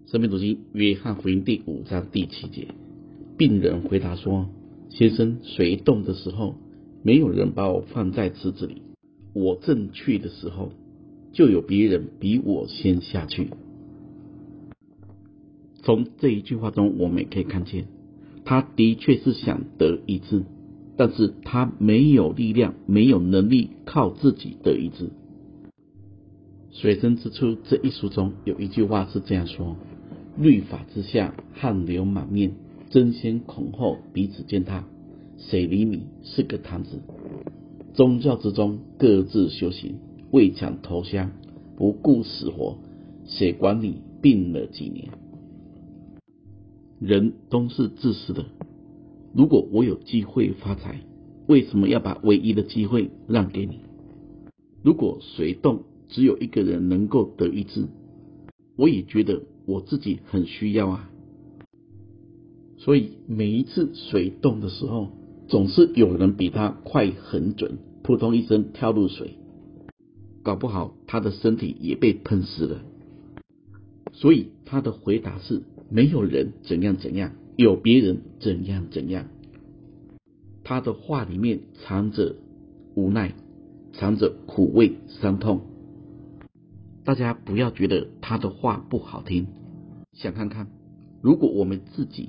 生命读经约翰福音第5章第7节，病人回答说：先生，水动的时候，没有人把我放在池子里，我正去的时候，就有别人比我先下去。从这一句话中，我们也可以看见，他的确是想得医治，但是他没有力量，没有能力靠自己得医治。水深之处这一书中有一句话是这样说：律法之下，汗流满面，争先恐后，彼此践踏，谁理你是个摊子？宗教之中各自修行，为抢头香，不顾死活，谁管你病了几年？人都是自私的，如果我有机会发财，为什么要把唯一的机会让给你？如果水动只有一个人能够得医治，我也觉得我自己很需要啊。所以每一次水动的时候，总是有人比他快很准，扑通一声跳入水，搞不好他的身体也被喷湿了。所以他的回答是：没有人怎样怎样，有别人怎样怎样。他的话里面藏着无奈，藏着苦味伤痛。大家不要觉得他的话不好听，想看看，如果我们自己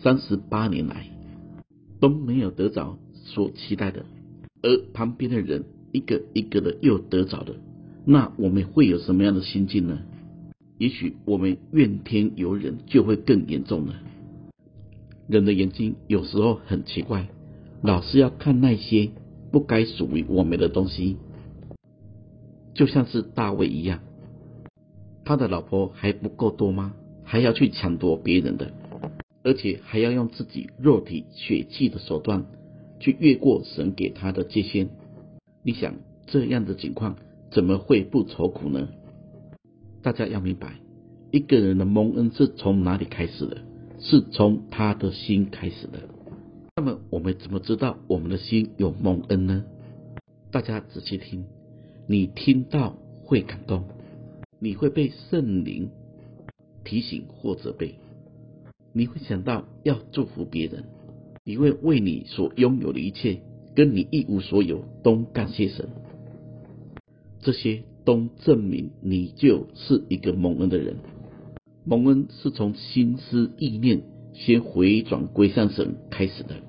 38年来都没有得着所期待的，而旁边的人一个一个的又得着了，那我们会有什么样的心境呢？也许我们怨天尤人就会更严重了。人的眼睛有时候很奇怪，老是要看那些不该属于我们的东西，就像是大卫一样，他的老婆还不够多吗？还要去抢夺别人的，而且还要用自己肉体血气的手段去越过神给他的界限。你想这样的情况怎么会不愁苦呢？大家要明白，一个人的蒙恩是从哪里开始的？是从他的心开始的。那么我们怎么知道我们的心有蒙恩呢？大家仔细听，你听到会感动，你会被圣灵提醒或责备，你会想到要祝福别人，你会为你所拥有的一切跟你一无所有都感谢神，这些都证明你就是一个蒙恩的人。蒙恩是从心思意念先回转归向神开始的。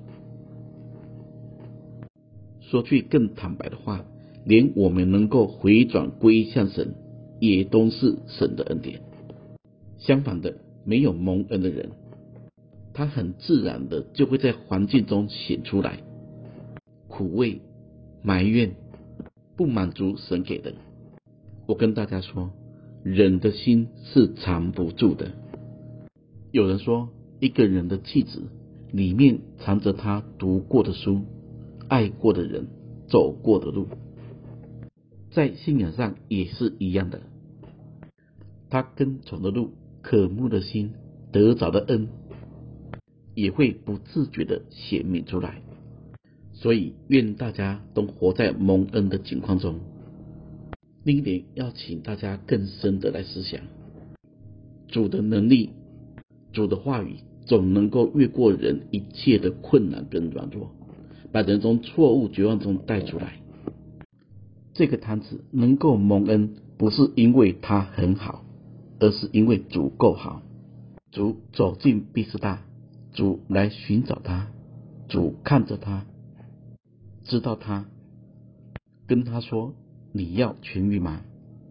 说句更坦白的话，连我们能够回转归向神，也都是神的恩典。相反的，没有蒙恩的人，他很自然的就会在环境中显出来，苦味、埋怨、不满足神给的。我跟大家说，人的心是藏不住的。有人说，一个人的气质里面藏着他读过的书、爱过的人、走过的路。在信仰上也是一样的，他跟从的路、渴慕的心、得着的恩，也会不自觉的显明出来。所以愿大家都活在蒙恩的境况中。另一点要请大家更深的来思想，主的能力、主的话语总能够越过人一切的困难跟软弱，把人从错误绝望中带出来。这个摊子能够蒙恩，不是因为他很好，而是因为主够好。主走进毕士大，主来寻找他，主看着他，知道他，跟他说：你要痊愈吗？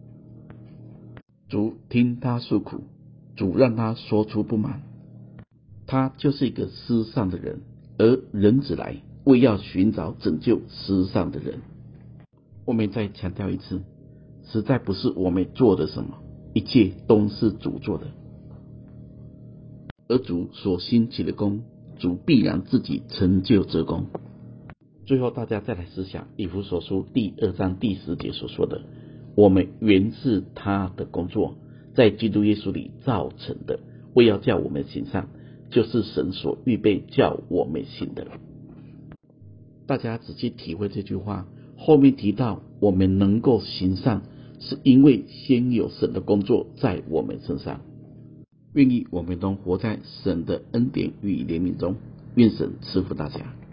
主听他诉苦，主让他说出不满。他就是一个失丧的人，而人子来为要寻找拯救失丧的人。我们再强调一次，实在不是我们做的什么，一切都是主做的。而主所兴起的功，主必然自己成就这功。最后大家再来思想以弗所书第2章第10节所说的，我们原是他的工作，在基督耶稣里造成的，为要叫我们行善，就是神所预备叫我们行的。大家仔细体会这句话，后面提到我们能够行善，是因为先有神的工作在我们身上。 愿意我们都活在神的恩典与怜悯中。愿神赐福大家。